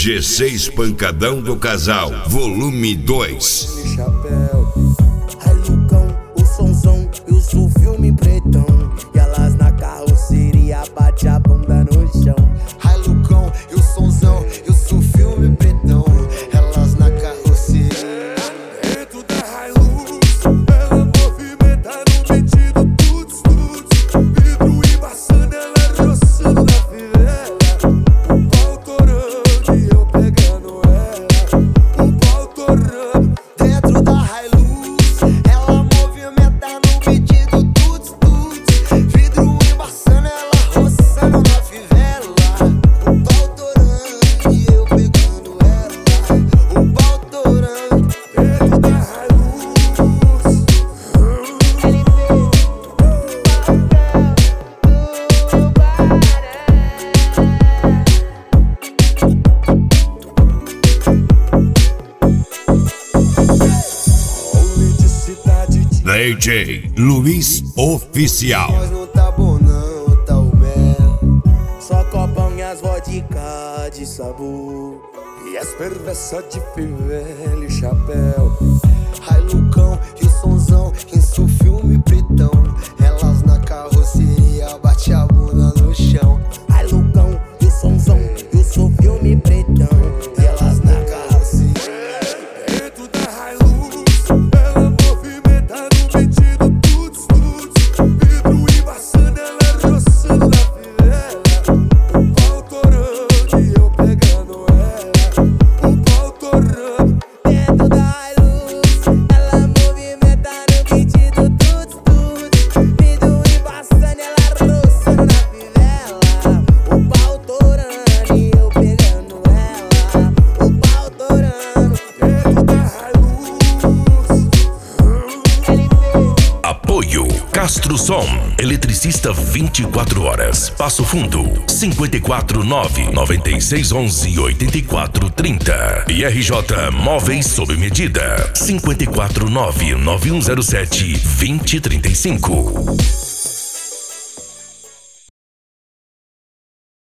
G6 Pancadão do Casal, volume 2. Chapéu, ai Lucão, o sonzão, eu sou filme pretão. E elas na carroceria bate a bunda no chão. Ai Lucão, eu sonzão, eu sou filme pretão. Elas na carroceria. Dentro da Hilux, ela movimenta no metido tuts tuts. Vidro embaçando, ela roçando na fivela. O pau torando e eu pegando ela. O pau torando. Dentro da Hilux, ela movimenta no pedido tuts tuts. Vidro embaçando, ela roçando na fivela. O pau torando e eu pegando ela. O pau torando. Dentro da Hilux. Homem de cidade de DJ Luiz Oficial. Nós não tá bom não, tá o mel. só copão e as vodka de sabor. E as perversas de fivela e chapéu. Ai Lucão e o sonzão, isso filme pretão. Elas na carroceria bate a bunda no chão. Ai Lucão, e o sonzão, eu sou filme pretão. E elas na carroceria. Dentro da Hilux, ela movimenta no metido tuts tuts. Vidro embaçando, ela roçando na fivela. O pau torando e eu pegando ela. O pau torando. Dentro da Hilux, ela movimenta no pedido tuts tuts. Vidro embaçando, ela roçando na fivela. O pau torando e eu pegando ela. O pau torando. Dentro da Hilux. Apoio Castro Som, eletricista 24 horas. Passo Fundo, 549-9611-8430. E RJ Móveis sob medida, 549-9107-2035.